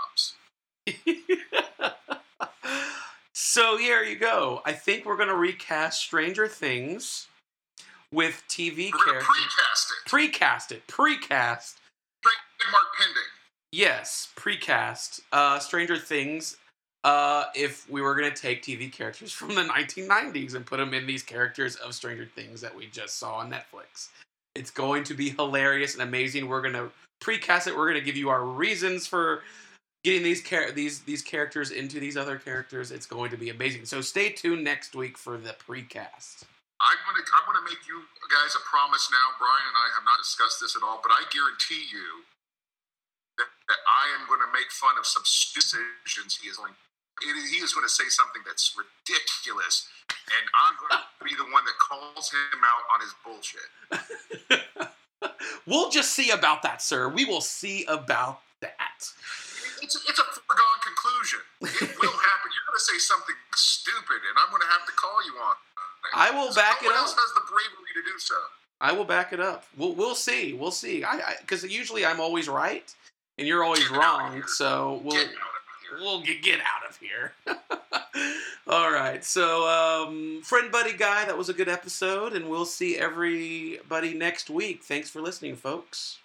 sitcoms. So here you go. I think we're going to recast Stranger Things with TV characters. Precast it. Precast. Trademark pending. Yes, precast. Stranger Things. If we were going to take TV characters from the 1990s and put them in these characters of Stranger Things that we just saw on Netflix. It's going to be hilarious and amazing. We're going to precast it. We're going to give you our reasons for getting these characters into these other characters. It's going to be amazing. So stay tuned next week for the precast. I'm gonna make you guys a promise now. Brian and I have not discussed this at all, but I guarantee you that I am going to make fun of some decisions he is going to say something that's ridiculous, and I'm going to be the one that calls him out on his bullshit. We'll just see about that, sir. We will see about that. It's a foregone conclusion. It will happen. You're going to say something stupid, and I'm going to have to call you on it. I will back it up. No one else has the bravery to do so. I will back it up. We'll see. We'll see. Because usually I'm always right, and you're always wrong. So we'll get out of here. All right. So, friend, buddy, guy, that was a good episode, and we'll see everybody next week. Thanks for listening, folks.